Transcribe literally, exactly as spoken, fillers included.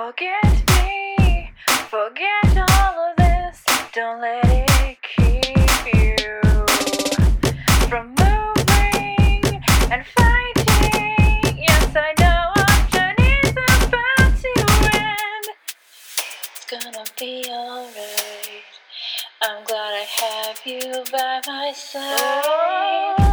Forget me, forget all of this. Don't let it keep you from moving and fighting. Yes, I know our journey's about to end. It's gonna be alright. I'm glad I have you by my side.